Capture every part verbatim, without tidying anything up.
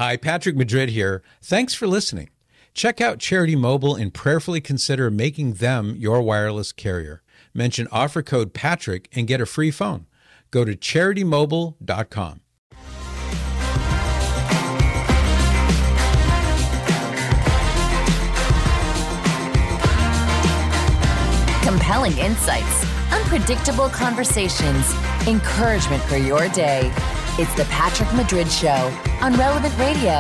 Hi, Patrick Madrid here. Thanks for listening. Check out Charity Mobile and prayerfully consider making them your wireless carrier. Mention offer code Patrick and get a free phone. Go to charity mobile dot com. Compelling insights, unpredictable conversations, encouragement for your day. It's the Patrick Madrid Show on Relevant Radio.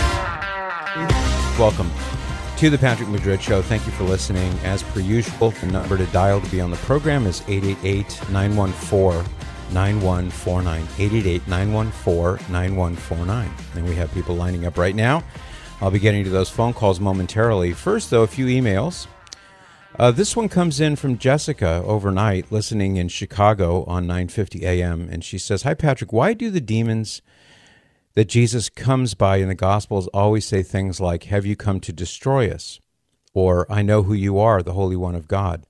Welcome to the Patrick Madrid Show. Thank you for listening. As per usual, the number to dial to be on the program is eight eight eight, nine one four, nine one four nine. eight eight eight, nine one four, nine one four nine. And we have people lining up right now. I'll be getting to those phone calls momentarily. First, though, a few emails. Uh, this one comes in from Jessica overnight, listening in Chicago on nine fifty a.m., and she says, "Hi, Patrick, why do the demons that Jesus comes by in the Gospels always say things like, 'Have you come to destroy us?' Or, 'I know who you are, the Holy One of God'?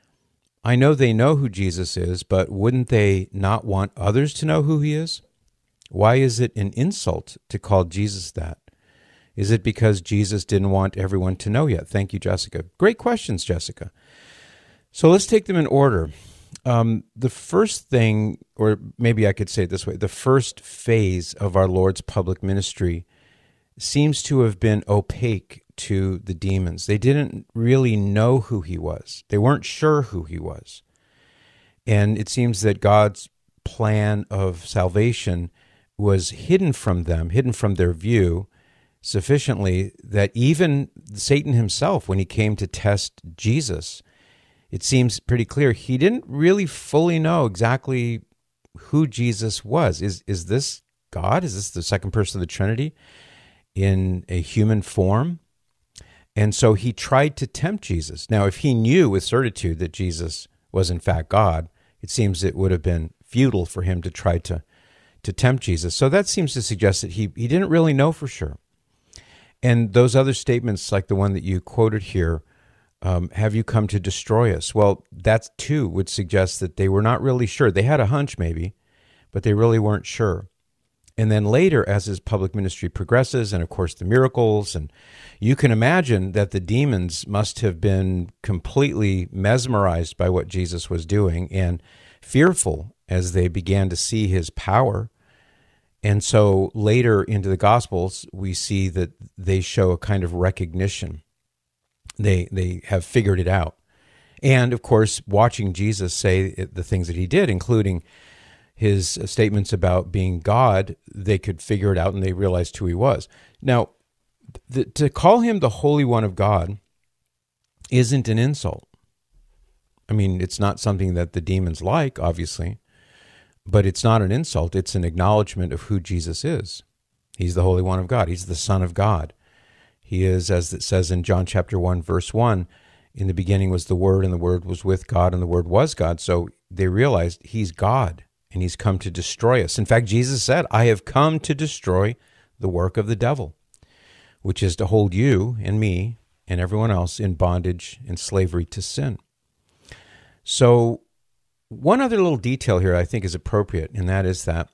I know they know who Jesus is, but wouldn't they not want others to know who he is? Why is it an insult to call Jesus that? Is it because Jesus didn't want everyone to know yet?" Thank you, Jessica. Great questions, Jessica. So let's take them in order. Um, the first thing, or maybe I could say it this way, the first phase of our Lord's public ministry seems to have been opaque to the demons. They didn't really know who he was. They weren't sure who he was. And it seems that God's plan of salvation was hidden from them, hidden from their view, sufficiently that even Satan himself, when he came to test Jesus, it seems pretty clear he didn't really fully know exactly who Jesus was. Is is this God? Is this the second person of the Trinity in a human form? And so he tried to tempt Jesus. Now, if he knew with certitude that Jesus was in fact God, it seems it would have been futile for him to try to, to tempt Jesus. So that seems to suggest that he, he didn't really know for sure. And those other statements, like the one that you quoted here, um, have you come to destroy us? Well, that too would suggest that they were not really sure. They had a hunch maybe, but they really weren't sure. And then later, as his public ministry progresses, and of course the miracles, and you can imagine that the demons must have been completely mesmerized by what Jesus was doing and fearful as they began to see his power. And so later into the Gospels, we see that they show a kind of recognition. They they have figured it out. And, of course, watching Jesus say the things that he did, including his statements about being God, they could figure it out and they realized who he was. Now, the, to call him the Holy One of God isn't an insult. I mean, it's not something that the demons like, obviously. But it's not an insult. It's an acknowledgement of who Jesus is. He's the Holy One of God. He's the Son of God. He is, as it says in John chapter one, verse one, in the beginning was the Word, and the Word was with God, and the Word was God. So they realized he's God, and he's come to destroy us. In fact, Jesus said, "I have come to destroy the work of the devil," which is to hold you and me and everyone else in bondage and slavery to sin. So one other little detail here I think is appropriate, and that is that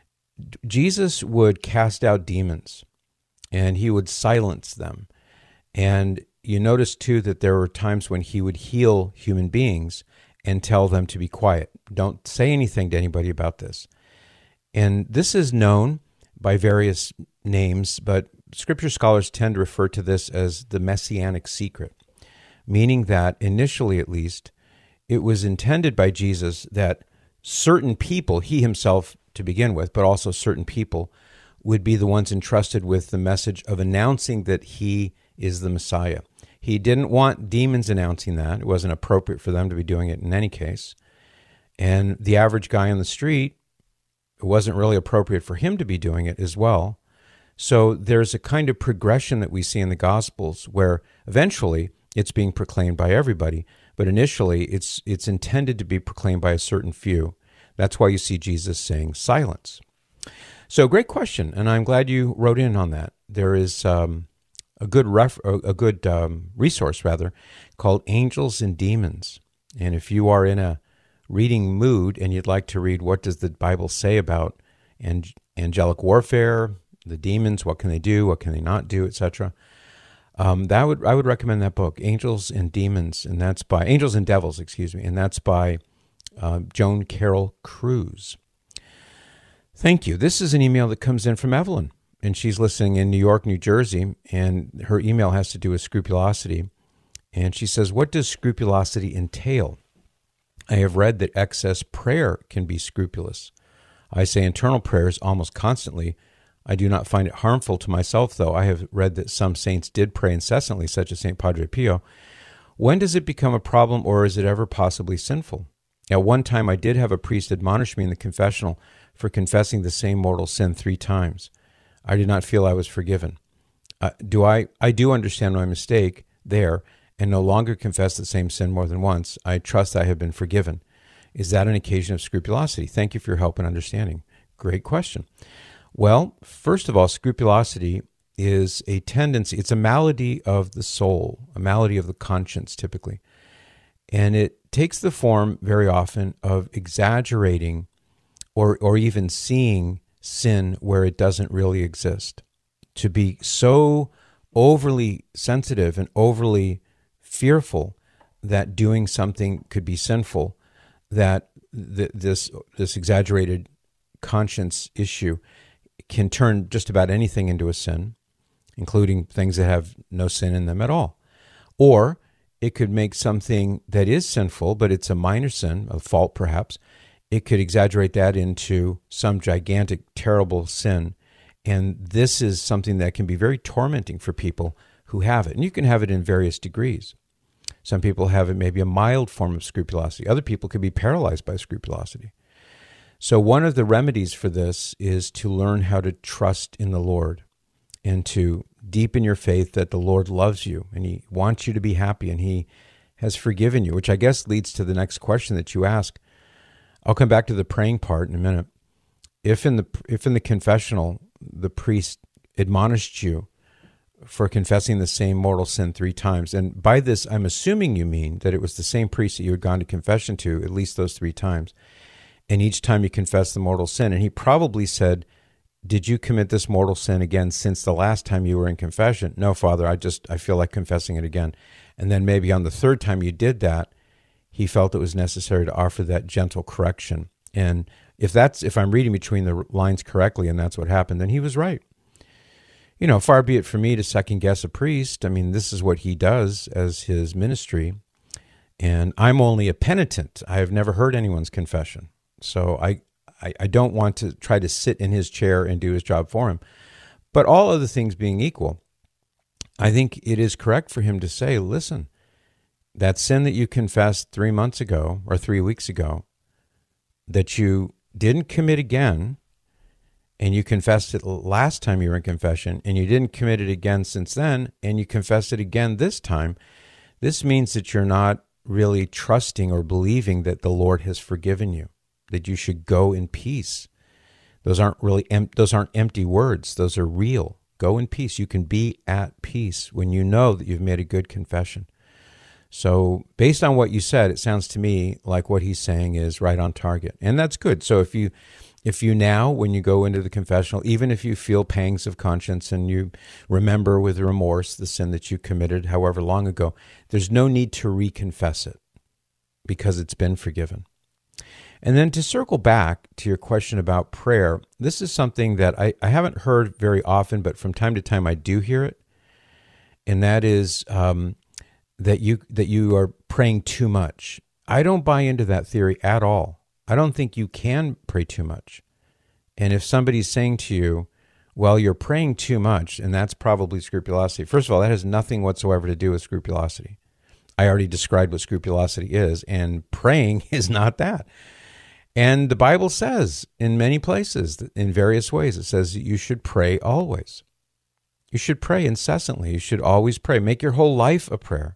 Jesus would cast out demons, and he would silence them. And you notice, too, that there were times when he would heal human beings and tell them to be quiet. Don't say anything to anybody about this. And this is known by various names, but Scripture scholars tend to refer to this as the Messianic secret, meaning that initially, at least, it was intended by Jesus that certain people, he himself to begin with, but also certain people, would be the ones entrusted with the message of announcing that he is the Messiah. He didn't want demons announcing that. It wasn't appropriate for them to be doing it in any case. And the average guy on the street, it wasn't really appropriate for him to be doing it as well. So there's a kind of progression that we see in the Gospels where eventually it's being proclaimed by everybody. But initially, it's it's intended to be proclaimed by a certain few. That's why you see Jesus saying silence. So great question, and I'm glad you wrote in on that. There is um, a good ref, a good um, resource, rather, called Angels and Demons. And if you are in a reading mood and you'd like to read what does the Bible say about ang- angelic warfare, the demons, what can they do, what can they not do, et cetera. Um, that would I would recommend that book, Angels and Demons, and that's by Angels and Devils, excuse me, and that's by uh, Joan Carroll Cruz. Thank you. This is an email that comes in from Evelyn, and she's listening in New York, New Jersey, and her email has to do with scrupulosity. And she says, what does scrupulosity entail? I have read that excess prayer can be scrupulous. I say internal prayers almost constantly. I do not find it harmful to myself, though. I have read that some saints did pray incessantly, such as Saint Padre Pio. When does it become a problem, or is it ever possibly sinful? At one time, I did have a priest admonish me in the confessional for confessing the same mortal sin three times. I did not feel I was forgiven. Uh, do I? I do understand my mistake there, and no longer confess the same sin more than once. I trust I have been forgiven. Is that an occasion of scrupulosity? Thank you for your help and understanding. Great question. Well, first of all, scrupulosity is a tendency, it's a malady of the soul, a malady of the conscience typically. And it takes the form very often of exaggerating or or even seeing sin where it doesn't really exist. To be so overly sensitive and overly fearful that doing something could be sinful, that th- this this exaggerated conscience issue can turn just about anything into a sin, including things that have no sin in them at all. Or it could make something that is sinful, but it's a minor sin, a fault perhaps, it could exaggerate that into some gigantic, terrible sin. And this is something that can be very tormenting for people who have it. And you can have it in various degrees. Some people have it maybe a mild form of scrupulosity. Other people could be paralyzed by scrupulosity. So one of the remedies for this is to learn how to trust in the Lord and to deepen your faith that the Lord loves you and He wants you to be happy and He has forgiven you, which I guess leads to the next question that you ask. I'll come back to the praying part in a minute. If in the if in the confessional the priest admonished you for confessing the same mortal sin three times, and by this I'm assuming you mean that it was the same priest that you had gone to confession to at least those three times, and each time you confessed the mortal sin, and he probably said, did you commit this mortal sin again since the last time you were in confession? No, Father, I just, I feel like confessing it again. And then maybe on the third time you did that, he felt it was necessary to offer that gentle correction. And if that's, if I'm reading between the lines correctly and that's what happened, then he was right. You know, far be it from me to second guess a priest. I mean, this is what he does as his ministry. And I'm only a penitent. I have never heard anyone's confession. So I, I, I don't want to try to sit in his chair and do his job for him. But all other things being equal, I think it is correct for him to say, listen, that sin that you confessed three months ago or three weeks ago, that you didn't commit again, and you confessed it last time you were in confession, and you didn't commit it again since then, and you confessed it again this time, this means that you're not really trusting or believing that the Lord has forgiven you, that you should go in peace. Those aren't really em- those aren't empty words. Those are real. Go in peace. You can be at peace when you know that you've made a good confession. So based on what you said, it sounds to me like what he's saying is right on target. And that's good. So if you if you now, when you go into the confessional, even if you feel pangs of conscience and you remember with remorse the sin that you committed however long ago, there's no need to reconfess it because it's been forgiven. And then to circle back to your question about prayer, this is something that I, I haven't heard very often, but from time to time I do hear it. And that is um, that you that you are praying too much. I don't buy into that theory at all. I don't think you can pray too much. And if somebody's saying to you, well, you're praying too much, and that's probably scrupulosity. First of all, that has nothing whatsoever to do with scrupulosity. I already described what scrupulosity is, and praying is not that. And the Bible says in many places, in various ways, it says that you should pray always. You should pray incessantly. You should always pray. Make your whole life a prayer.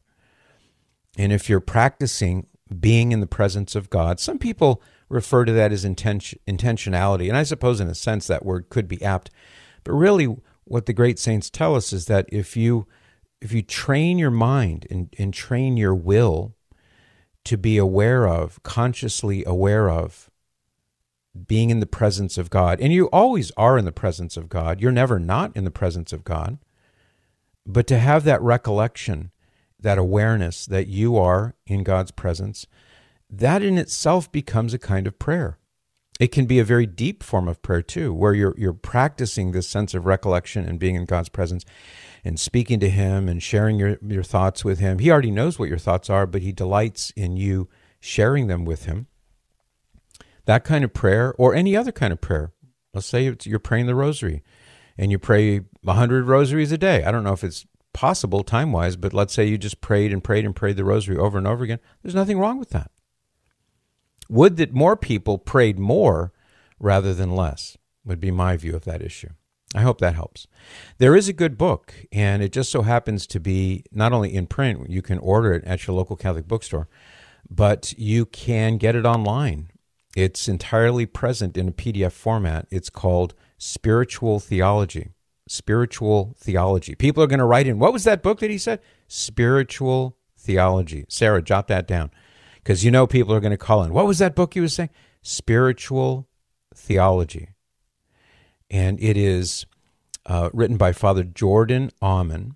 And if you're practicing being in the presence of God, some people refer to that as intention, intentionality. And I suppose in a sense that word could be apt. But really what the great saints tell us is that if you if you train your mind and, and train your will to be aware of, consciously aware of, being in the presence of God. And you always are in the presence of God. You're never not in the presence of God. But to have that recollection, that awareness that you are in God's presence, that in itself becomes a kind of prayer. It can be a very deep form of prayer too, where you're you're practicing this sense of recollection and being in God's presence and speaking to Him and sharing your, your thoughts with Him. He already knows what your thoughts are, but He delights in you sharing them with Him. That kind of prayer, or any other kind of prayer. Let's say it's, you're praying the rosary, and you pray one hundred rosaries a day. I don't know if it's possible time-wise, but let's say you just prayed and prayed and prayed the rosary over and over again. There's nothing wrong with that. Would that more people prayed more rather than less, would be my view of that issue. I hope that helps. There is a good book, and it just so happens to be not only in print, you can order it at your local Catholic bookstore, but you can get it online. It's entirely present in a P D F format. It's called Spiritual Theology. Spiritual Theology. People are going to write in, what was that book that he said? Spiritual Theology. Sarah, jot that down, because you know people are going to call in. What was that book you were saying? Spiritual Theology. And it is uh, written by Father Jordan Aumann,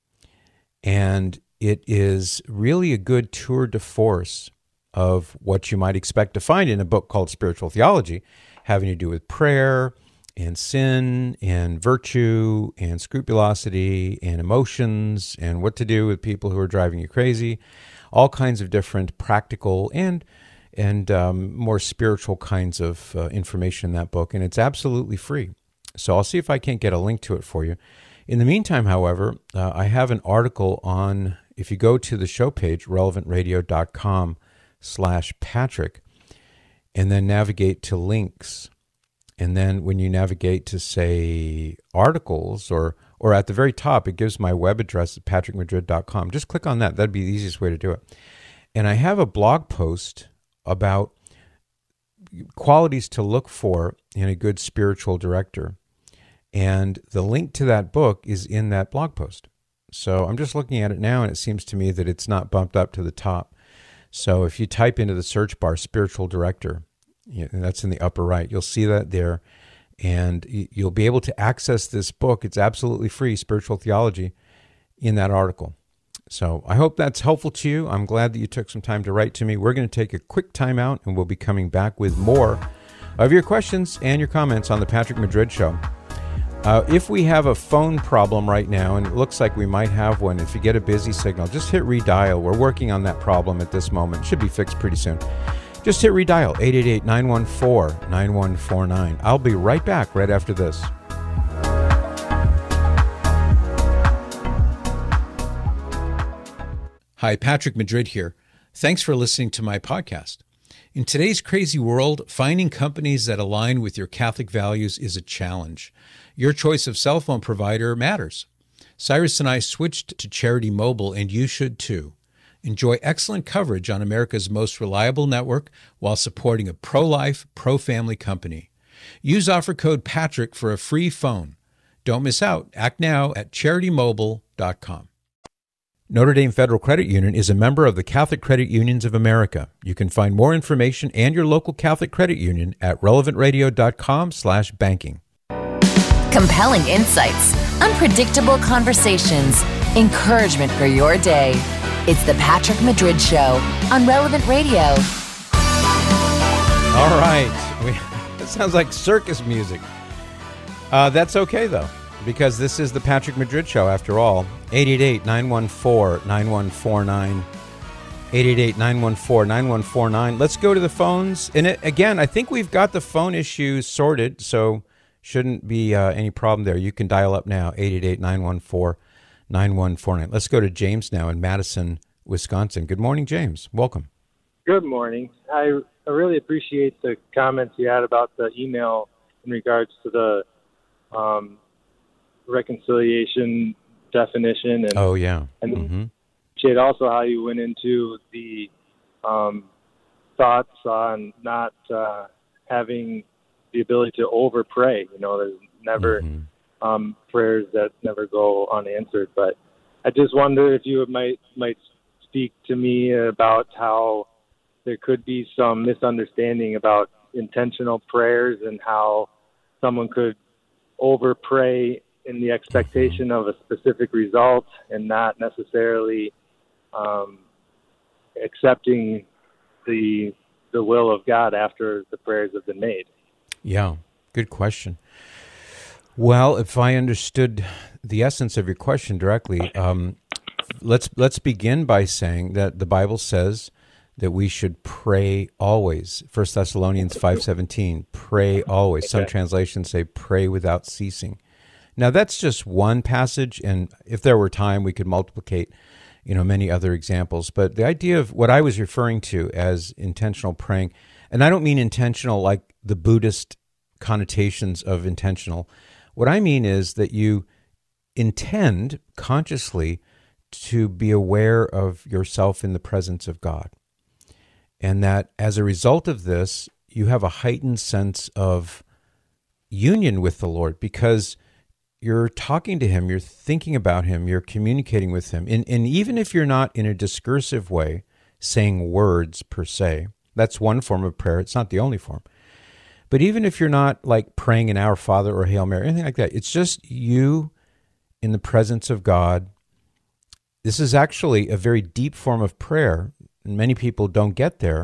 and it is really a good tour de force of what you might expect to find in a book called Spiritual Theology, having to do with prayer and sin and virtue and scrupulosity and emotions and what to do with people who are driving you crazy, all kinds of different practical and and um, more spiritual kinds of uh, information in that book, and it's absolutely free. So I'll see if I can't get a link to it for you. In the meantime, however, uh, I have an article on, if you go to the show page, relevant radio dot com slash Patrick, and then navigate to links, and then when you navigate to, say, articles, or or at the very top, it gives my web address at patrick madrid dot com. Just click on that. That'd be the easiest way to do it. And I have a blog post about qualities to look for in a good spiritual director. And the link to that book is in that blog post. So I'm just looking at it now, and it seems to me that it's not bumped up to the top. So if you type into the search bar, spiritual director, and that's in the upper right, you'll see that there. And you'll be able to access this book. It's absolutely free, Spiritual Theology, in that article. So I hope that's helpful to you. I'm glad that you took some time to write to me. We're going to take a quick time out, and we'll be coming back with more of your questions and your comments on The Patrick Madrid Show. Uh, if we have a phone problem right now, and it looks like we might have one, if you get a busy signal, just hit redial. We're working on that problem at this moment. It should be fixed pretty soon. Just hit redial, eight eight eight, nine one four, nine one four nine. I'll be right back right after this. Hi, Patrick Madrid here. Thanks for listening to my podcast. In today's crazy world, finding companies that align with your Catholic values is a challenge. Your choice of cell phone provider matters. Cyrus and I switched to Charity Mobile, and you should too. Enjoy excellent coverage on America's most reliable network while supporting a pro-life, pro-family company. Use offer code PATRICK for a free phone. Don't miss out. Act now at charity mobile dot com. Notre Dame Federal Credit Union is a member of the Catholic Credit Unions of America. You can find more information and your local Catholic Credit Union at relevant radio dot com slash banking. Compelling insights, unpredictable conversations, encouragement for your day. It's the Patrick Madrid Show on Relevant Radio. All right. We, that sounds like circus music. Uh, that's okay, though, because this is the Patrick Madrid Show, after all. eight eight eight, nine one four, nine one four nine. eight eight eight, nine one four, nine one four nine. Let's go to the phones. And it, again, I think we've got the phone issues sorted, so shouldn't be uh, any problem there. You can dial up now, eight eight eight, nine one four, nine one four nine. Let's go to James now in Madison, Wisconsin. Good morning, James. Welcome. Good morning. I, I really appreciate the comments you had about the email in regards to the um, reconciliation definition. And, oh, yeah. And mm-hmm. appreciate also how you went into the um, thoughts on not uh, having the ability to over pray. You know, there's never mm-hmm. um, prayers that never go unanswered. But I just wonder if you might might speak to me about how there could be some misunderstanding about intentional prayers and how someone could over pray in the expectation of a specific result and not necessarily um, accepting the the will of God after the prayers have been made. Yeah, good question. Well, if I understood the essence of your question directly, um, let's let's begin by saying that the Bible says that we should pray always. First Thessalonians five seventeen, pray always. Some Okay. translations say pray without ceasing. Now, that's just one passage, and if there were time, we could multiplicate, you know, many other examples. But the idea of what I was referring to as intentional praying, and I don't mean intentional like the Buddhist connotations of intentional. What I mean is that you intend consciously to be aware of yourself in the presence of God. And that as a result of this, you have a heightened sense of union with the Lord because you're talking to Him, you're thinking about Him, you're communicating with Him. And, and even if you're not in a discursive way saying words per se, that's one form of prayer. It's not the only form. But even if you're not like praying an Our Father or Hail Mary, anything like that, it's just you in the presence of God. This is actually a very deep form of prayer. And many people don't get there,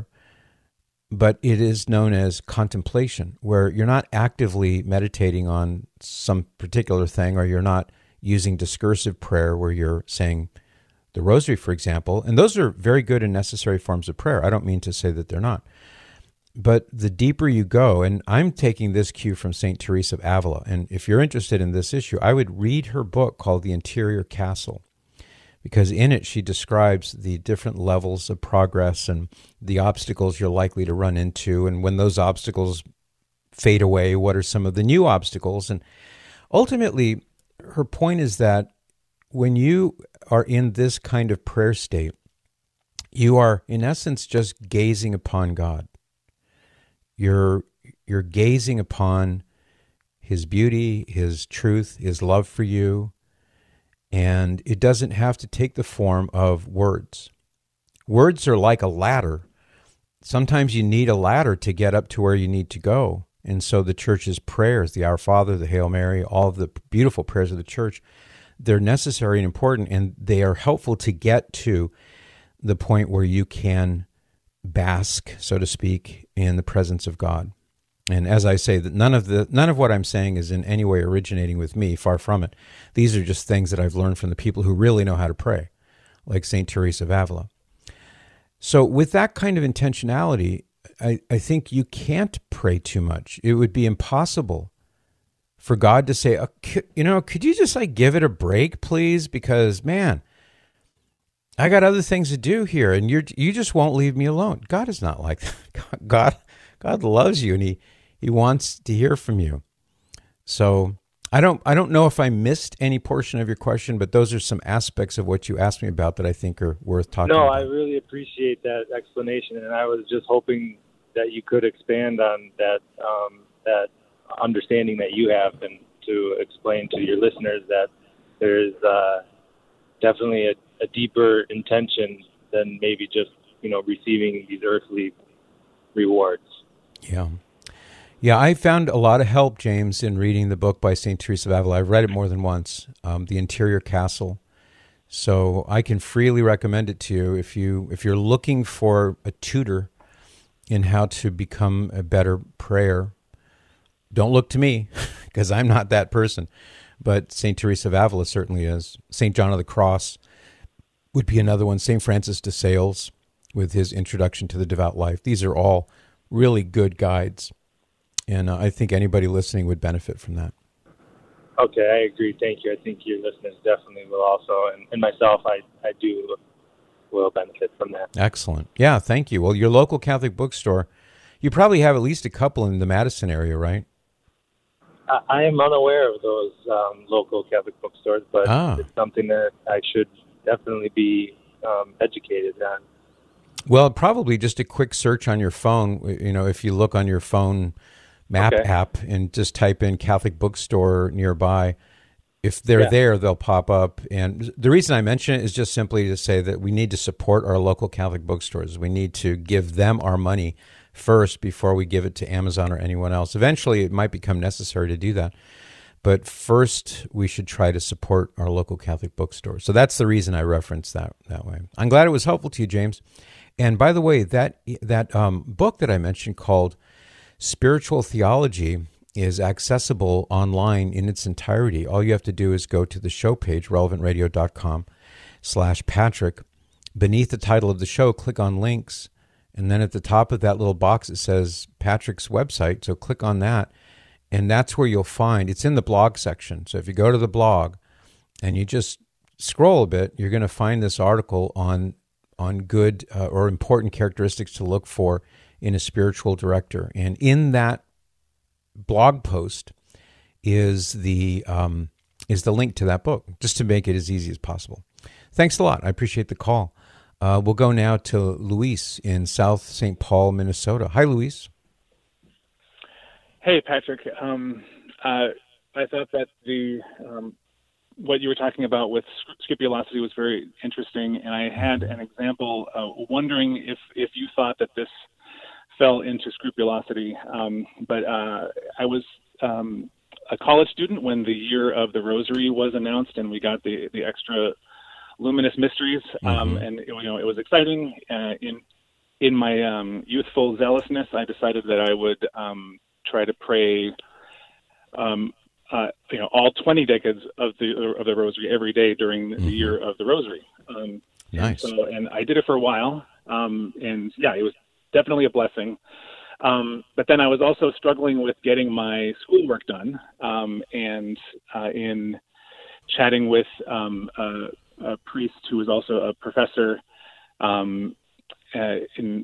but it is known as contemplation, where you're not actively meditating on some particular thing, or you're not using discursive prayer where you're saying the rosary, for example. And those are very good and necessary forms of prayer. I don't mean to say that they're not. But the deeper you go, and I'm taking this cue from Saint Teresa of Avila, and if you're interested in this issue, I would read her book called The Interior Castle, because in it she describes the different levels of progress and the obstacles you're likely to run into, and when those obstacles fade away, what are some of the new obstacles? And ultimately, her point is that when you are in this kind of prayer state, you are, in essence, just gazing upon God. You're, you're gazing upon His beauty, His truth, His love for you, and it doesn't have to take the form of words. Words are like a ladder. Sometimes you need a ladder to get up to where you need to go. And so the church's prayers, the Our Father, the Hail Mary, all of the beautiful prayers of the church, they're necessary and important, and they are helpful to get to the point where you can bask, so to speak, in the presence of God. And as I say, that none of the none of what I'm saying is in any way originating with me, far from it. These are just things that I've learned from the people who really know how to pray, like Saint Teresa of Avila. So with that kind of intentionality, I, I think you can't pray too much. It would be impossible for God to say, oh, you know, could you just like give it a break, please? Because, man, I got other things to do here, and you you just won't leave me alone. God is not like that. God, God loves you, and He He wants to hear from you. So I don't I don't know if I missed any portion of your question, but those are some aspects of what you asked me about that I think are worth talking No, about. I really appreciate that explanation, and I was just hoping that you could expand on that um, that understanding that you have, and to explain to your listeners that there is uh, definitely a, a deeper intention than maybe just, you know, receiving these earthly rewards. Yeah. Yeah, I found a lot of help, James, in reading the book by Saint Teresa of Avila. I've read it more than once, um, The Interior Castle. So I can freely recommend it to you if you if you're looking for a tutor in how to become a better prayer. Don't look to me, because I'm not that person. But Saint Teresa of Avila certainly is. Saint John of the Cross would be another one. Saint Francis de Sales with his Introduction to the Devout Life. These are all really good guides. And uh, I think anybody listening would benefit from that. Okay, I agree. Thank you. I think your listeners definitely will also, and, and myself, I, I do will benefit from that. Excellent. Yeah, thank you. Well, your local Catholic bookstore, you probably have at least a couple in the Madison area, right? I, I am unaware of those um, local Catholic bookstores, but Ah. it's something that I should definitely be um, educated on. Well, probably just a quick search on your phone. You know, if you look on your phone map Okay. app and just type in Catholic bookstore nearby, if they're Yeah. there, they'll pop up. And the reason I mention it is just simply to say that we need to support our local Catholic bookstores. We need to give them our money first before we give it to Amazon or anyone else. Eventually, it might become necessary to do that. But first, we should try to support our local Catholic bookstore. So that's the reason I referenced that that way. I'm glad it was helpful to you, James. And by the way, that that um, book that I mentioned called Spiritual Theology is accessible online in its entirety. All you have to do is go to the show page, relevant radio dot com slash Patrick. Beneath the title of the show, click on links. And then at the top of that little box, it says Patrick's website. So click on that. And that's where you'll find, it's in the blog section. So if you go to the blog and you just scroll a bit, you're going to find this article on on good uh, or important characteristics to look for in a spiritual director. And in that blog post is the um, is the link to that book, just to make it as easy as possible. Thanks a lot. I appreciate the call. Uh, we'll go now to Luis in South Saint Paul, Minnesota. Hi, Luis. Hey, Patrick. Um, uh, I thought that the um, what you were talking about with scrupulosity was very interesting, and I had an example uh, wondering if, if you thought that this fell into scrupulosity. Um, but uh, I was um, a college student when the year of the Rosary was announced, and we got the, the extra luminous mysteries, um, mm-hmm. and you know it was exciting. Uh, in in my um, youthful zealousness, I decided that I would um, try to pray, um, uh, you know, all twenty decades of the of the Rosary every day during the mm-hmm. year of the Rosary. Um, nice. And, so, and I did it for a while, um, and yeah, it was definitely a blessing. Um, but then I was also struggling with getting my schoolwork done, um, and uh, in chatting with um, a, a priest who was also a professor, um, uh, in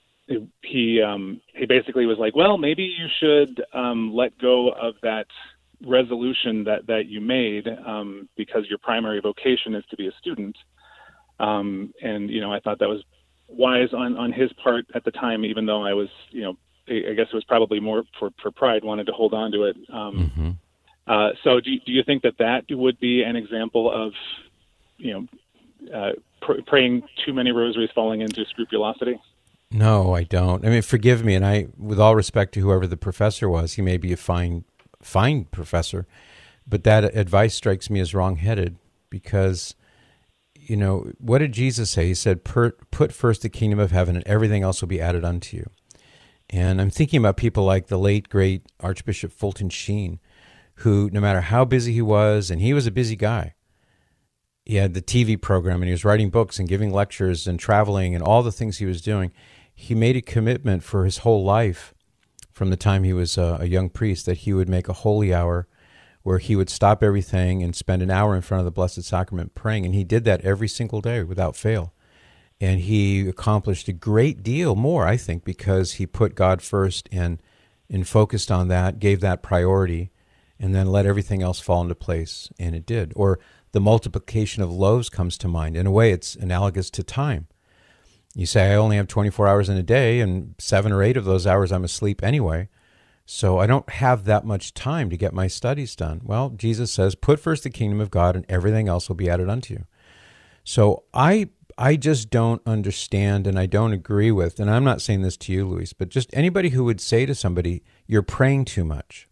he um, he basically was like, well, maybe you should um, let go of that resolution that, that you made um, because your primary vocation is to be a student. Um, and, you know, I thought that was wise on, on his part at the time, even though I was, you know, I guess it was probably more for, for pride, wanted to hold on to it. Um, mm-hmm. uh, so do, do you think that that would be an example of, you know, uh, pr- praying too many rosaries falling into scrupulosity? No, I don't. I mean, forgive me, and I, with all respect to whoever the professor was, he may be a fine, fine professor, but that advice strikes me as wrong-headed because, you know, what did Jesus say? He said, put first the kingdom of heaven and everything else will be added unto you. And I'm thinking about people like the late, great Archbishop Fulton Sheen, who, no matter how busy he was, and he was a busy guy, he had the T V program and he was writing books and giving lectures and traveling and all the things he was doing. He made a commitment for his whole life from the time he was a, a young priest that he would make a holy hour where he would stop everything and spend an hour in front of the Blessed Sacrament praying. And he did that every single day without fail. And he accomplished a great deal more, I think, because he put God first and, and focused on that, gave that priority, and then let everything else fall into place. And it did. Or the multiplication of loaves comes to mind. In a way, it's analogous to time. You say, I only have twenty-four hours in a day, and seven or eight of those hours I'm asleep anyway, so I don't have that much time to get my studies done. Well, Jesus says, put first the kingdom of God, and everything else will be added unto you. So I I just don't understand, and I don't agree with, and I'm not saying this to you, Luis, but just anybody who would say to somebody, you're praying too much.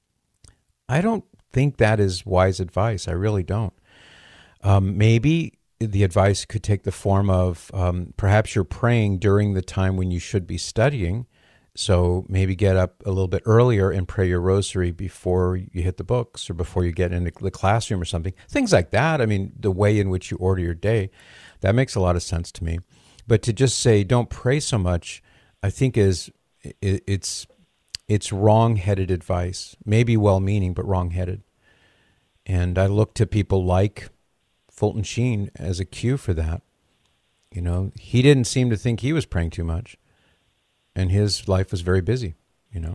I don't think that is wise advice. I really don't. Um, maybe the advice could take the form of um, perhaps you're praying during the time when you should be studying, so maybe get up a little bit earlier and pray your rosary before you hit the books or before you get into the classroom or something. Things like that. I mean, the way in which you order your day, that makes a lot of sense to me. But to just say don't pray so much, I think is it, it's it's wrong-headed advice. Maybe well-meaning, but wrong-headed. And I look to people like Fulton Sheen as a cue for that. You know, he didn't seem to think he was praying too much, and his life was very busy, you know.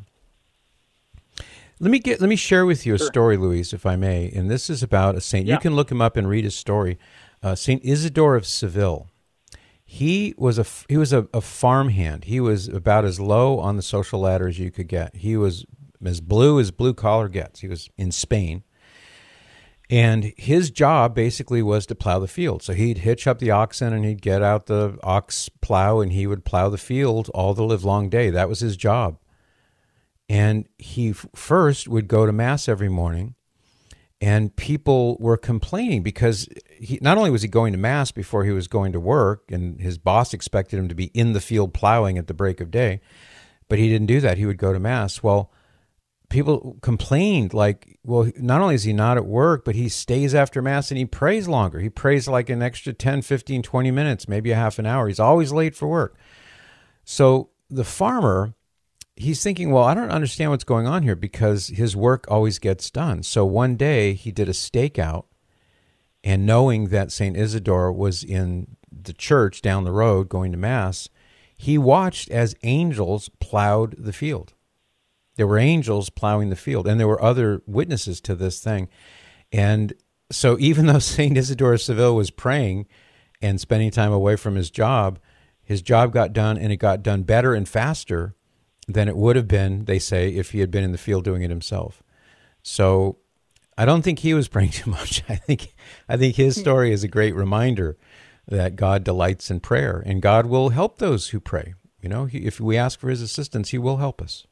Let me get let me share with you a sure. story, Luis, if I may, and this is about a saint. Yeah. You can look him up and read his story. Uh, Saint Isidore of Seville. He was a he was a, a farmhand. He was about as low on the social ladder as you could get. He was as blue as blue collar gets. He was in Spain. And his job basically was to plow the field. So he'd hitch up the oxen and he'd get out the ox plow and he would plow the field all the livelong day. That was his job. And he f- first would go to Mass every morning, and people were complaining because he, not only was he going to Mass before he was going to work, and his boss expected him to be in the field plowing at the break of day, but he didn't do that. He would go to Mass. Well, people complained like, well, not only is he not at work, but he stays after Mass and he prays longer. He prays like an extra ten, fifteen, twenty minutes, maybe a half an hour. He's always late for work. So the farmer, he's thinking, well, I don't understand what's going on here because his work always gets done. So one day he did a stakeout, and knowing that Saint Isidore was in the church down the road going to Mass, he watched as angels plowed the field. There were angels plowing the field, and there were other witnesses to this thing. And so even though Saint Isidore of Seville was praying and spending time away from his job, his job got done, and it got done better and faster than it would have been, they say, if he had been in the field doing it himself. So I don't think he was praying too much. I think I think his story is a great reminder that God delights in prayer, and God will help those who pray. You know, he, if we ask for his assistance, he will help us.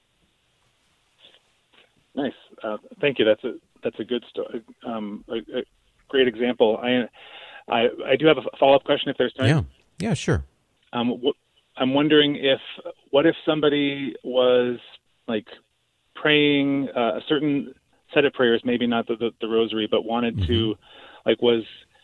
Nice. Uh, thank you. That's a that's a good story. Um, a, a great example. I, I I do have a follow-up question if there's time. Yeah. Yeah, sure. Um, wh- I'm wondering if, what if somebody was like praying uh, a certain set of prayers, maybe not the, the, the rosary, but wanted mm-hmm. to, like was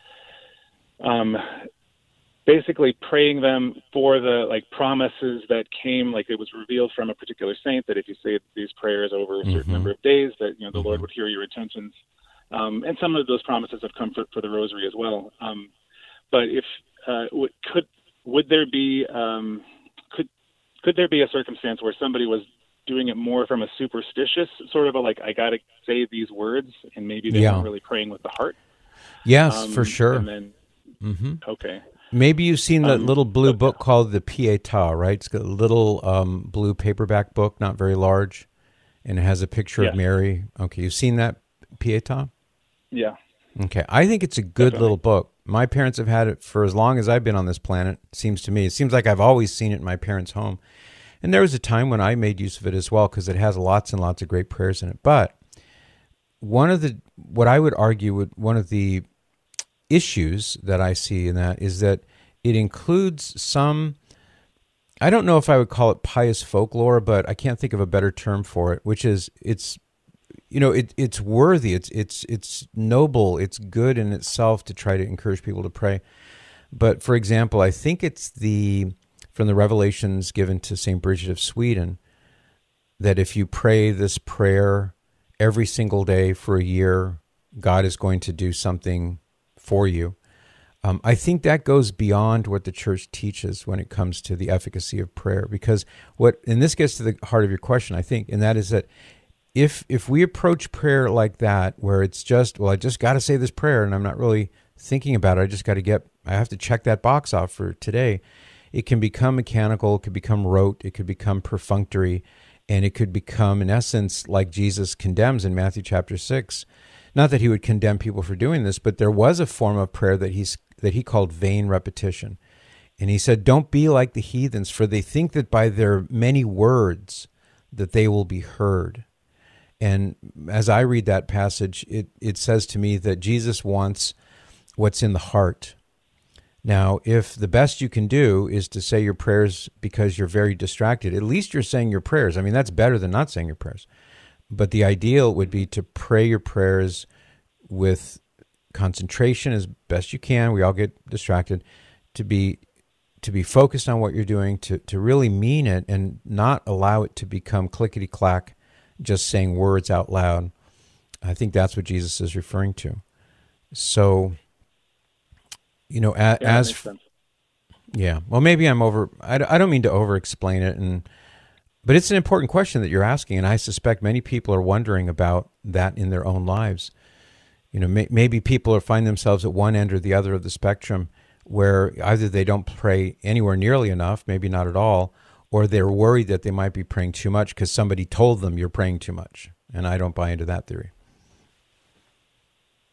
um, basically praying them for the like promises that came, like it was revealed from a particular saint that if you say these prayers over a certain mm-hmm. number of days, that, you know, the mm-hmm. Lord would hear your intentions. Um, and some of those promises have come for, for the rosary as well. Um, but if, uh, w- could, Would there be um, could could there be a circumstance where somebody was doing it more from a superstitious sort of a like I got to say these words, and maybe they yeah. weren't really praying with the heart? Yes, um, for sure. And then, mm-hmm. Okay. Maybe you've seen the um, little blue okay. book called the Pietà, right? It's got a little um, blue paperback book, not very large, and it has a picture yeah. of Mary. Okay, you've seen that Pietà? Yeah. Okay, I think it's a good Definitely. little book. My parents have had it for as long as I've been on this planet, it seems to me. It seems like I've always seen it in my parents' home. And there was a time when I made use of it as well because it has lots and lots of great prayers in it. But one of the, what I would argue, would, one of the issues that I see in that is that it includes some, I don't know if I would call it pious folklore, but I can't think of a better term for it, which is it's, you know, it, it's worthy, it's it's it's noble, it's good in itself to try to encourage people to pray. But for example, I think it's the from the revelations given to Saint Bridget of Sweden that if you pray this prayer every single day for a year, God is going to do something for you. Um, I think that goes beyond what the church teaches when it comes to the efficacy of prayer, because what, and this gets to the heart of your question, I think, and that is that If if we approach prayer like that, where it's just, well, I just got to say this prayer and I'm not really thinking about it, I just got to get, I have to check that box off for today, it can become mechanical, it could become rote, it could become perfunctory, and it could become, in essence, like Jesus condemns in Matthew chapter six. Not that he would condemn people for doing this, but there was a form of prayer that he's that he called vain repetition. And he said, don't be like the heathens, for they think that by their many words that they will be heard. And as I read that passage, it, it says to me that Jesus wants what's in the heart. Now, if the best you can do is to say your prayers because you're very distracted, at least you're saying your prayers. I mean, that's better than not saying your prayers. But the ideal would be to pray your prayers with concentration as best you can. We all get distracted. To be to be focused on what you're doing, to, to really mean it and not allow it to become clickety-clack, just saying words out loud. I think that's what Jesus is referring to. So, you know, a, yeah, as, f- yeah, well, maybe I'm over, I, I don't mean to over-explain it, and but it's an important question that you're asking, and I suspect many people are wondering about that in their own lives. You know, may, maybe people are find themselves at one end or the other of the spectrum, where either they don't pray anywhere nearly enough, maybe not at all, or they're worried that they might be praying too much because somebody told them you're praying too much. And I don't buy into that theory.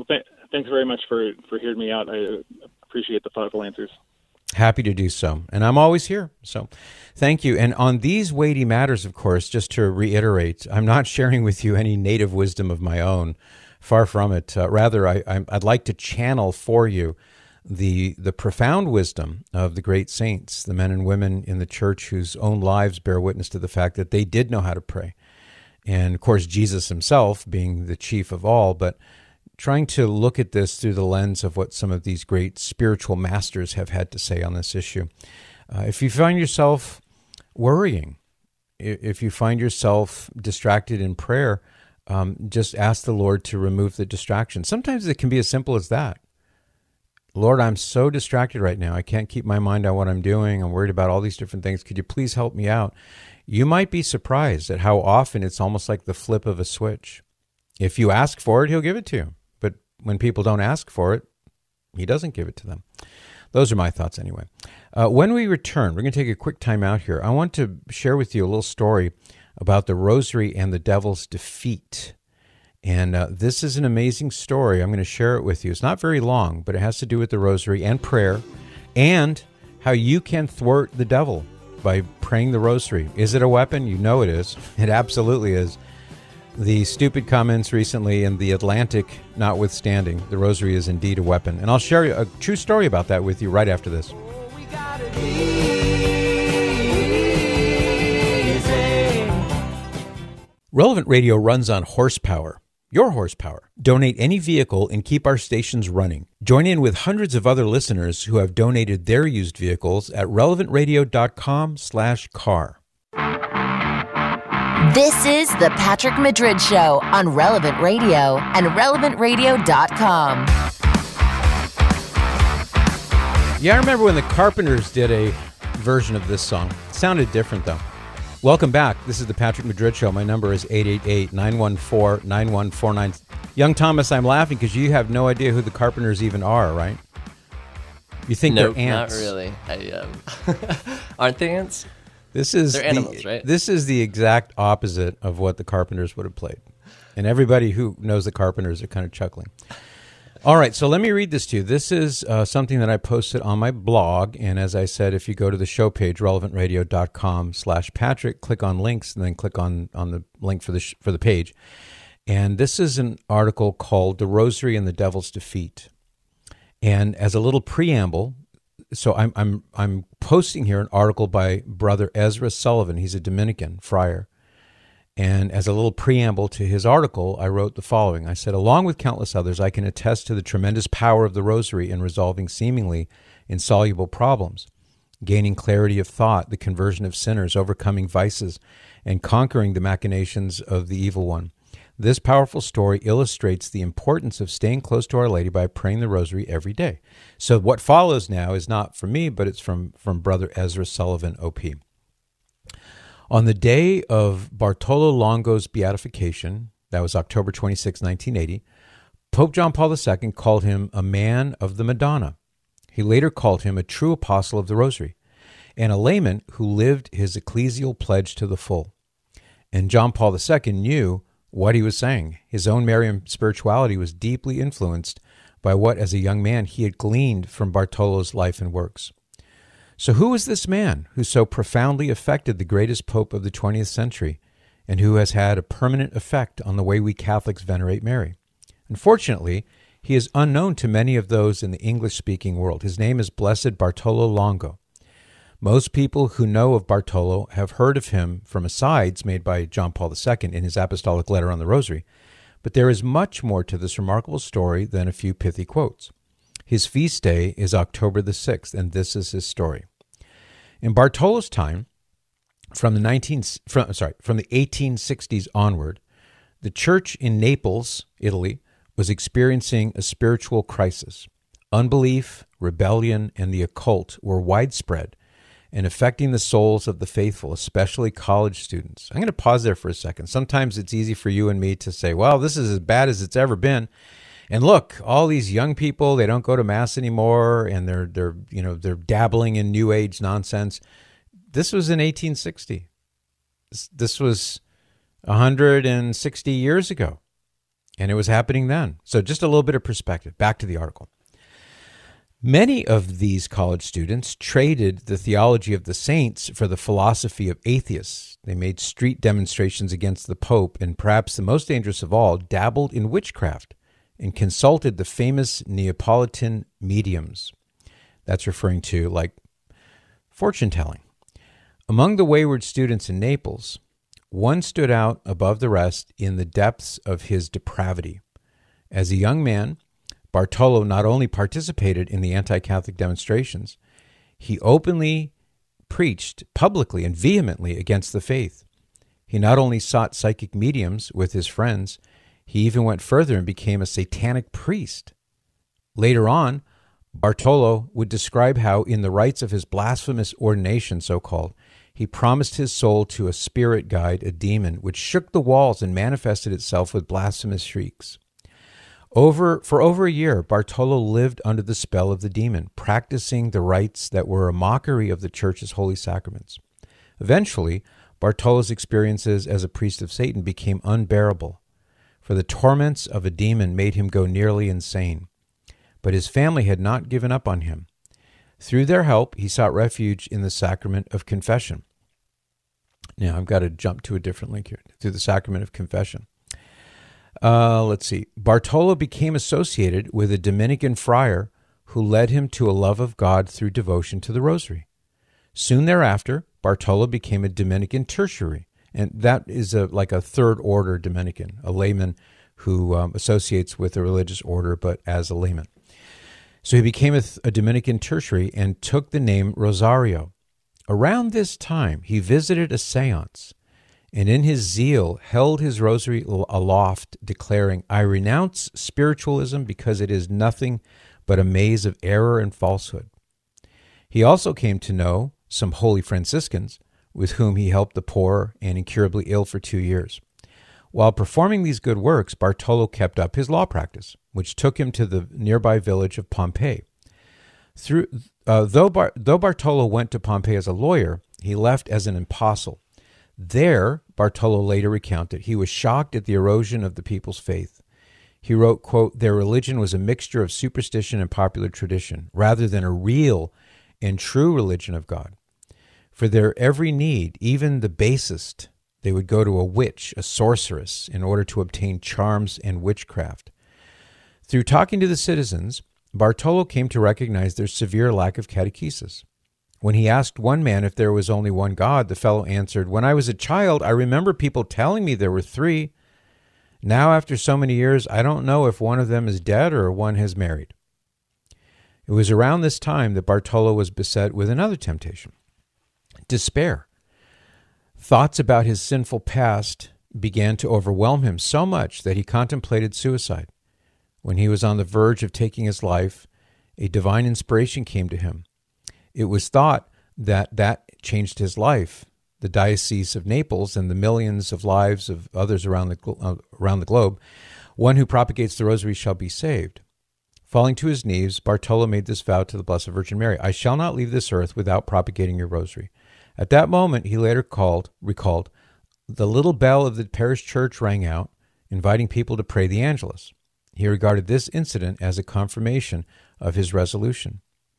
Well, th- thanks very much for, for hearing me out. I appreciate the thoughtful answers. Happy to do so. And I'm always here. So thank you. And on these weighty matters, of course, just to reiterate, I'm not sharing with you any native wisdom of my own. Far from it. Uh, rather, I, I, I'd like to channel for you the the profound wisdom of the great saints, the men and women in the church whose own lives bear witness to the fact that they did know how to pray. And, of course, Jesus himself being the chief of all, but trying to look at this through the lens of what some of these great spiritual masters have had to say on this issue. Uh, if you find yourself worrying, if you find yourself distracted in prayer, um, just ask the Lord to remove the distraction. Sometimes it can be as simple as that. Lord, I'm so distracted right now. I can't keep my mind on what I'm doing. I'm worried about all these different things. Could you please help me out? You might be surprised at how often it's almost like the flip of a switch. If you ask for it, he'll give it to you. But when people don't ask for it, he doesn't give it to them. Those are my thoughts anyway. Uh, when we return, we're going to take a quick time out here. I want to share with you a little story about the rosary and the devil's defeat. And uh, this is an amazing story. I'm going to share it with you. It's not very long, but it has to do with the rosary and prayer and how you can thwart the devil by praying the rosary. Is it a weapon? You know it is. It absolutely is. The stupid comments recently in The Atlantic notwithstanding, the rosary is indeed a weapon. And I'll share a true story about that with you right after this. Relevant Radio runs on horsepower. Your horsepower. Donate any vehicle and keep our stations running. Join in with hundreds of other listeners who have donated their used vehicles at relevantradio.com slash car. This is the Patrick Madrid Show on Relevant Radio and relevant radio dot com. Yeah, I remember when the Carpenters did a version of this song. It sounded different, though. Welcome back. This is the Patrick Madrid Show. My number is eight eight eight, nine one four, nine one four nine. Young Thomas, I'm laughing because you have no idea who the Carpenters even are, right? You think nope, they're ants. Not really. I, um, aren't they ants? This is They're the, animals, right? This is the exact opposite of what the Carpenters would have played. And everybody who knows the Carpenters are kind of chuckling. All right, so let me read this to you. This is uh, something that I posted on my blog. And as I said, if you go to the show page, relevantradio.com slash Patrick, click on links, and then click on, on the link for the sh- for the page. And this is an article called The Rosary and the Devil's Defeat. And as a little preamble, so I'm I'm I'm posting here an article by Brother Ezra Sullivan. He's a Dominican friar. And as a little preamble to his article, I wrote the following. I said, along with countless others, I can attest to the tremendous power of the rosary in resolving seemingly insoluble problems, gaining clarity of thought, the conversion of sinners, overcoming vices, and conquering the machinations of the evil one. This powerful story illustrates the importance of staying close to Our Lady by praying the rosary every day. So what follows now is not from me, but it's from, from Brother Ezra Sullivan, O P. On the day of Bartolo Longo's beatification, that was October twenty-sixth, nineteen eighty, Pope John Paul the Second called him a man of the Madonna. He later called him a true apostle of the Rosary, and a layman who lived his ecclesial pledge to the full. And John Paul the Second knew what he was saying. His own Marian spirituality was deeply influenced by what, as a young man, he had gleaned from Bartolo's life and works. So who is this man who so profoundly affected the greatest pope of the twentieth century and who has had a permanent effect on the way we Catholics venerate Mary? Unfortunately, he is unknown to many of those in the English-speaking world. His name is Blessed Bartolo Longo. Most people who know of Bartolo have heard of him from asides made by John Paul the Second in his apostolic letter on the Rosary, but there is much more to this remarkable story than a few pithy quotes. His feast day is October the sixth, and this is his story. In Bartolo's time, from the nineteen from, sorry, from the eighteen sixties onward, the church in Naples, Italy, was experiencing a spiritual crisis. Unbelief, rebellion, and the occult were widespread and affecting the souls of the faithful, especially college students. I'm going to pause there for a second. Sometimes it's easy for you and me to say, well, this is as bad as it's ever been. And look, all these young people, they don't go to Mass anymore, and they're they're you know they're dabbling in New Age nonsense. This was in eighteen sixty. This, this was one hundred sixty years ago. and it was happening then. So just a little bit of perspective. Back to the article. Many of these college students traded the theology of the saints for the philosophy of atheists. They made street demonstrations against the Pope, and perhaps the most dangerous of all, dabbled in witchcraft and consulted the famous Neapolitan mediums. That's referring to, like, fortune-telling. Among the wayward students in Naples, one stood out above the rest in the depths of his depravity. As a young man, Bartolo not only participated in the anti-Catholic demonstrations, he openly preached publicly and vehemently against the faith. He not only sought psychic mediums with his friends, he even went further and became a satanic priest. Later on, Bartolo would describe how, in the rites of his blasphemous ordination, so-called, he promised his soul to a spirit guide, a demon, which shook the walls and manifested itself with blasphemous shrieks. Over For over a year, Bartolo lived under the spell of the demon, practicing the rites that were a mockery of the Church's holy sacraments. Eventually, Bartolo's experiences as a priest of Satan became unbearable, for the torments of a demon made him go nearly insane. But his family had not given up on him. Through their help, he sought refuge in the sacrament of confession. Now, I've got to jump to a different link here, through the sacrament of confession. Uh, let's see. Bartolo became associated with a Dominican friar who led him to a love of God through devotion to the rosary. Soon thereafter, Bartolo became a Dominican tertiary, and that is a, like a third-order Dominican, a layman who um, associates with a religious order but as a layman. So he became a, a Dominican tertiary and took the name Rosario. Around this time, he visited a seance, and in his zeal held his rosary aloft, declaring, "I renounce spiritualism because it is nothing but a maze of error and falsehood." He also came to know some holy Franciscans, with whom he helped the poor and incurably ill for two years. While performing these good works, Bartolo kept up his law practice, which took him to the nearby village of Pompeii. Through, uh, though, Bar- though Bartolo went to Pompeii as a lawyer, he left as an apostle. There, Bartolo later recounted, he was shocked at the erosion of the people's faith. He wrote, quote, "Their religion was a mixture of superstition and popular tradition, rather than a real and true religion of God. For their every need, even the basest, they would go to a witch, a sorceress, in order to obtain charms and witchcraft." Through talking to the citizens, Bartolo came to recognize their severe lack of catechesis. When he asked one man if there was only one God, the fellow answered, "When I was a child, I remember people telling me there were three. Now, after so many years, I don't know if one of them is dead or one has married." It was around this time that Bartolo was beset with another temptation: despair. Thoughts about his sinful past began to overwhelm him so much that he contemplated suicide. When he was on the verge of taking his life, a divine inspiration came to him. It was thought that that changed his life, the Diocese of Naples, and the millions of lives of others around the, uh, around the globe. One who propagates the rosary shall be saved. Falling to his knees, Bartolo made this vow to the Blessed Virgin Mary: "I shall not leave this earth without propagating your rosary." At that moment, he later called, recalled, the little bell of the parish church rang out, inviting people to pray the Angelus. He regarded this incident as a confirmation of his resolution.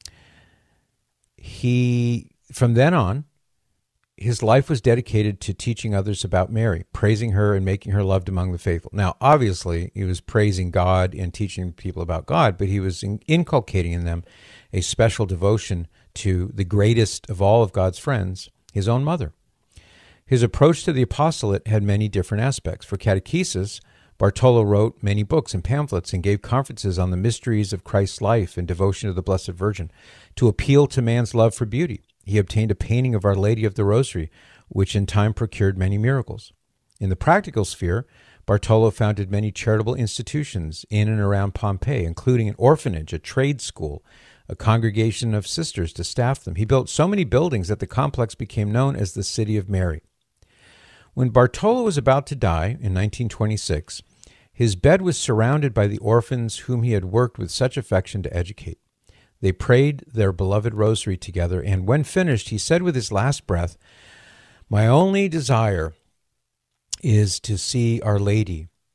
He, from then on, his life was dedicated to teaching others about Mary, praising her and making her loved among the faithful. Now, obviously, he was praising God and teaching people about God, but he was in, inculcating in them a special devotion to the greatest of all of God's friends, his own mother. His approach to the apostolate had many different aspects. For catechesis, Bartolo wrote many books and pamphlets and gave conferences on the mysteries of Christ's life and devotion to the Blessed Virgin. To appeal to man's love for beauty, he obtained a painting of Our Lady of the Rosary, which in time procured many miracles. In the practical sphere, Bartolo founded many charitable institutions in and around Pompeii, including an orphanage, a trade school, a congregation of sisters to staff them. He built so many buildings that the complex became known as the City of Mary. When Bartolo was about to die in nineteen twenty-six, his bed was surrounded by the orphans whom he had worked with such affection to educate. They prayed their beloved rosary together, and when finished, he said with his last breath, "My only desire is to see Our Lady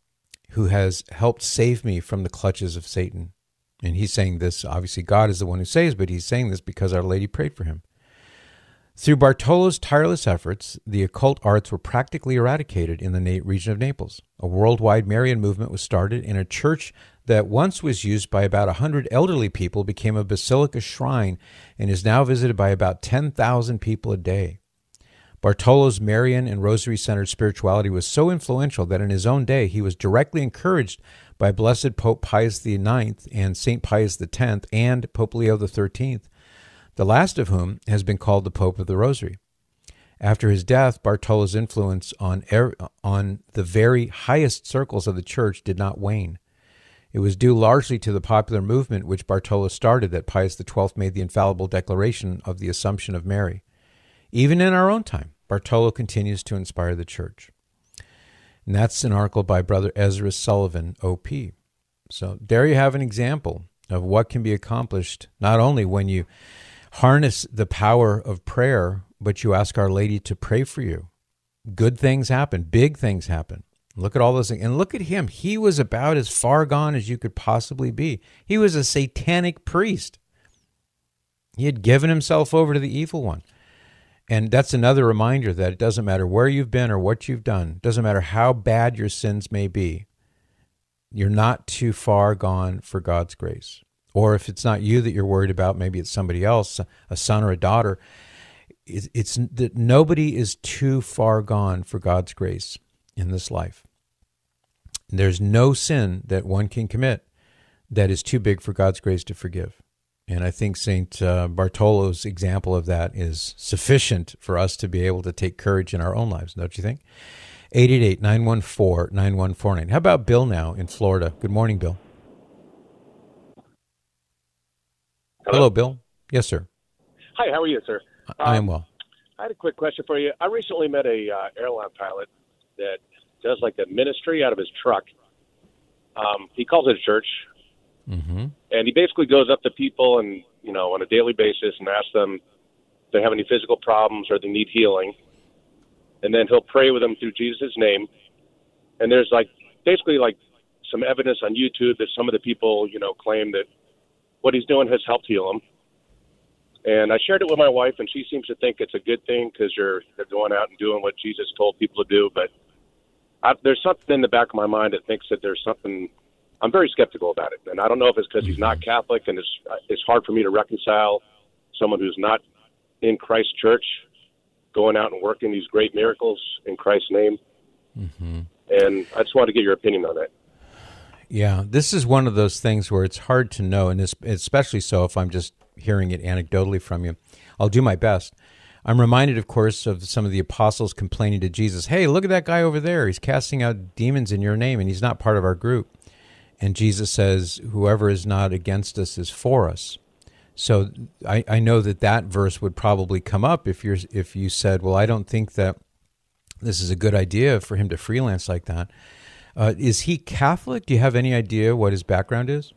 who has helped save me from the clutches of Satan. And he's saying this, obviously God is the one who saves, but he's saying this because Our Lady prayed for him. Through Bartolo's tireless efforts, the occult arts were practically eradicated in the Na- region of Naples. A worldwide Marian movement was started, and a church that once was used by about one hundred elderly people became a basilica shrine and is now visited by about ten thousand people a day. Bartolo's Marian and rosary-centered spirituality was so influential that in his own day he was directly encouraged by Blessed Pope Pius the Ninth and Saint Pius the Tenth and Pope Leo the Thirteenth, the last of whom has been called the Pope of the Rosary. After his death, Bartolo's influence on er, on the very highest circles of the Church did not wane. It was due largely to the popular movement which Bartolo started that Pius the Twelfth made the infallible declaration of the Assumption of Mary. Even in our own time, Bartolo continues to inspire the Church. And that's an article by Brother Ezra Sullivan, O P. So there you have an example of what can be accomplished not only when you harness the power of prayer, but you ask Our Lady to pray for you. Good things happen. Big things happen. Look at all those things. And look at him. He was about as far gone as you could possibly be. He was a satanic priest. He had given himself over to the evil one. And that's another reminder that it doesn't matter where you've been or what you've done. It doesn't matter how bad your sins may be. You're not too far gone for God's grace. Or if it's not you that you're worried about, maybe it's somebody else, a son or a daughter. It's, it's that nobody is too far gone for God's grace in this life. There's no sin that one can commit that is too big for God's grace to forgive. And I think Saint Uh, Bartolo's example of that is sufficient for us to be able to take courage in our own lives, don't you think? eight eight eight, nine one four, nine one four nine. How about Bill now in Florida? Good morning, Bill. Hello, Hello Bill. Yes, sir. Hi, how are you, sir? I am um, well. I had a quick question for you. I recently met a uh, airline pilot that does like a ministry out of his truck. Um, he calls it a church. Mm-hmm. And he basically goes up to people and, you know, on a daily basis and asks them if they have any physical problems or they need healing. And then he'll pray with them through Jesus' name. And there's like basically like some evidence on YouTube that some of the people, you know, claim that what he's doing has helped heal them. And I shared it with my wife, and she seems to think it's a good thing because you're they're going out and doing what Jesus told people to do. But I, there's something in the back of my mind that thinks that there's something. I'm very skeptical about it, and I don't know if it's because he's not Catholic, and it's it's hard for me to reconcile someone who's not in Christ's church going out and working these great miracles in Christ's name. Mm-hmm. And I just wanted to get your opinion on that. Yeah, this is one of those things where it's hard to know, and especially so if I'm just hearing it anecdotally from you. I'll do my best. I'm reminded, of course, of some of the apostles complaining to Jesus, hey, look at that guy over there. He's casting out demons in your name, and he's not part of our group. And Jesus says, whoever is not against us is for us. So I, I know that that verse would probably come up if you're if you said, well, I don't think that this is a good idea for him to freelance like that. Uh, is he Catholic? Do you have any idea what his background is?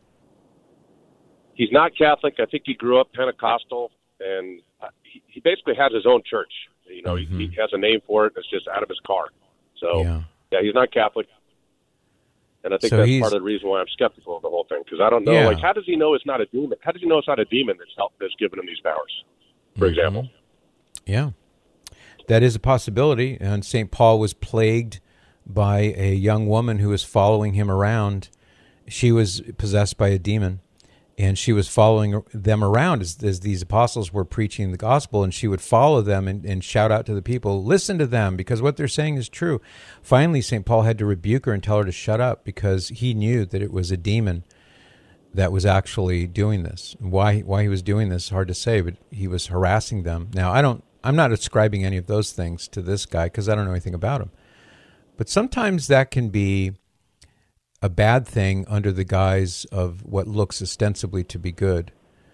He's not Catholic. I think he grew up Pentecostal, and he, he basically has his own church. You know, mm-hmm. he, he has a name for it. It's just out of his car. So, yeah, yeah he's not Catholic. And I think so that's part of the reason why I'm skeptical of the whole thing, because I don't know, yeah. like, how does he know it's not a demon? How does he know it's not a demon that's helped, that's given him these powers, for mm-hmm. example? Yeah, that is a possibility. And Saint Paul was plagued by a young woman who was following him around. She was possessed by a demon, and she was following them around as, as these apostles were preaching the gospel, and she would follow them and, and shout out to the people, listen to them, because what they're saying is true. Finally, Saint Paul had to rebuke her and tell her to shut up, because he knew that it was a demon that was actually doing this. Why why he was doing this is hard to say, but he was harassing them. Now, I don't, I'm not ascribing any of those things to this guy, because I don't know anything about him. But sometimes that can be a bad thing under the guise of what looks ostensibly to be good.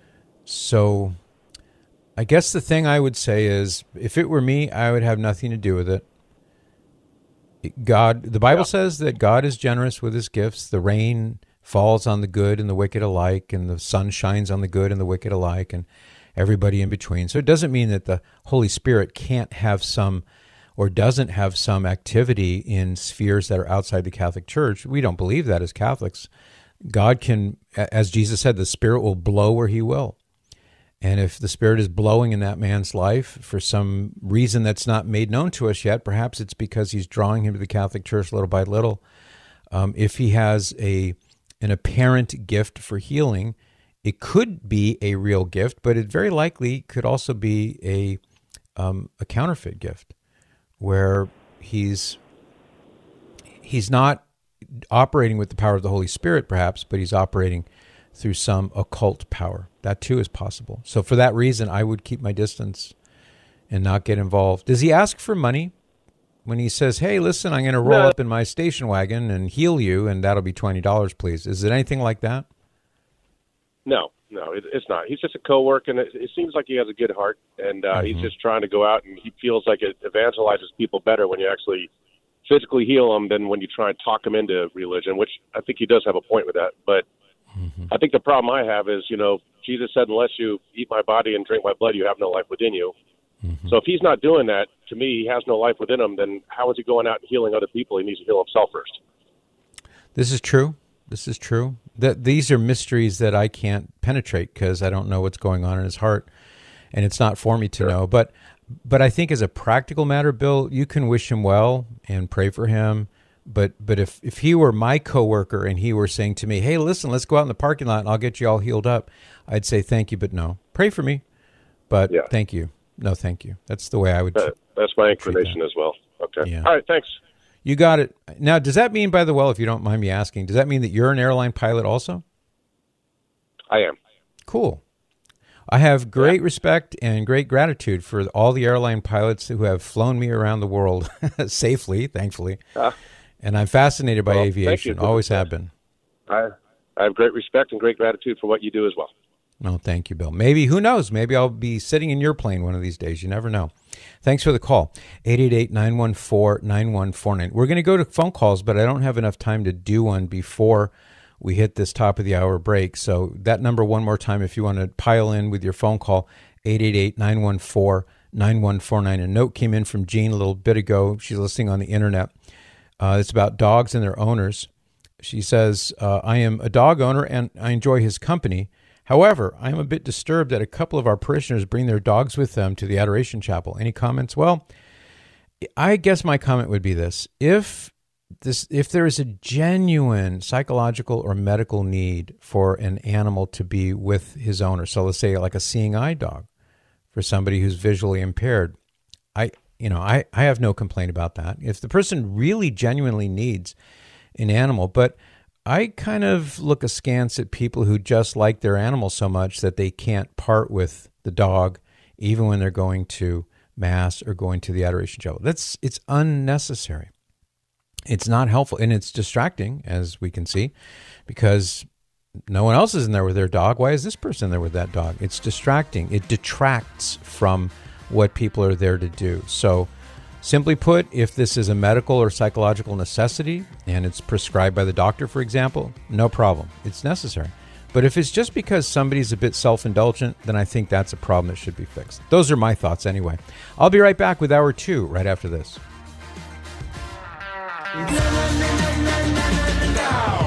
So I guess the thing I would say is, if it were me, I would have nothing to do with it. God, the Bible yeah. says that God is generous with his gifts. The rain falls on the good and the wicked alike, and the sun shines on the good and the wicked alike, and everybody in between. So it doesn't mean that the Holy Spirit can't have some or doesn't have some activity in spheres that are outside the Catholic Church. We don't believe that as Catholics. God can, as Jesus said, the Spirit will blow where he will. And if the Spirit is blowing in that man's life for some reason that's not made known to us yet, perhaps it's because he's drawing him to the Catholic Church little by little. Um, if he has a an apparent gift for healing, it could be a real gift, but it very likely could also be a um, a counterfeit gift, where he's he's not operating with the power of the Holy Spirit, perhaps, but he's operating through some occult power. That too is possible. So for that reason, I would keep my distance and not get involved. Does he ask for money when he says, hey, listen, I'm going to roll No. up in my station wagon and heal you, and that'll be twenty dollars, please? Is it anything like that? No, no, it, it's not. He's just a coworker, and it, it seems like he has a good heart, and uh, Mm-hmm. he's just trying to go out, and he feels like it evangelizes people better when you actually physically heal them than when you try and talk them into religion, which I think he does have a point with that. But Mm-hmm. I think the problem I have is, you know, Jesus said, unless you eat my body and drink my blood, you have no life within you. Mm-hmm. So if he's not doing that, to me, he has no life within him, then how is he going out and healing other people? He needs to heal himself first. This is true. This is true. That these are mysteries that I can't penetrate because I don't know what's going on in his heart, and it's not for me to Sure. know. But but I think as a practical matter, Bill, you can wish him well and pray for him. But but if, if he were my coworker and he were saying to me, hey, listen, let's go out in the parking lot and I'll get you all healed up, I'd say thank you, but no. Pray for me, but Yeah. thank you. No, thank you. That's the way I would. Uh, that's my inclination as well. Okay. Yeah. All right, thanks. You got it. Now, does that mean, by the way, if you don't mind me asking, does that mean that you're an airline pilot also? I am. Cool. I have great respect and great gratitude for all the airline pilots who have flown me around the world safely, thankfully. Uh, And I'm fascinated by well, thank aviation, you. always have been. I, I have great respect and great gratitude for what you do as well. No, thank you, Bill. Maybe, who knows, maybe I'll be sitting in your plane one of these days. You never know. Thanks for the call. eight eight eight, nine one four, nine one four nine. We're going to go to phone calls, but I don't have enough time to do one before we hit this top of the hour break. So that number one more time if you want to pile in with your phone call, eight eight eight, nine one four, nine one four nine. A note came in from Jean a little bit ago. She's listening on the internet. Uh, it's about dogs and their owners. She says, uh, I am a dog owner and I enjoy his company. However, I am a bit disturbed that a couple of our parishioners bring their dogs with them to the Adoration Chapel. Any comments? Well, I guess my comment would be this. If this, if there is a genuine psychological or medical need for an animal to be with his owner, so let's say like a seeing eye dog for somebody who's visually impaired, I You know, I, I have no complaint about that. If the person really genuinely needs an animal, but I kind of look askance at people who just like their animal so much that they can't part with the dog, even when they're going to Mass or going to the Adoration Chapel. That's, it's unnecessary. It's not helpful, and it's distracting, as we can see, because no one else is in there with their dog. Why is this person in there with that dog? It's distracting. It detracts from what people are there to do. So simply put, if this is a medical or psychological necessity and it's prescribed by the doctor, for example, no problem. It's necessary. But if it's just because somebody's a bit self-indulgent, then I think that's a problem that should be fixed. Those are my thoughts anyway. I'll be right back with hour two right after this. No, no, no, no, no, no, no, no.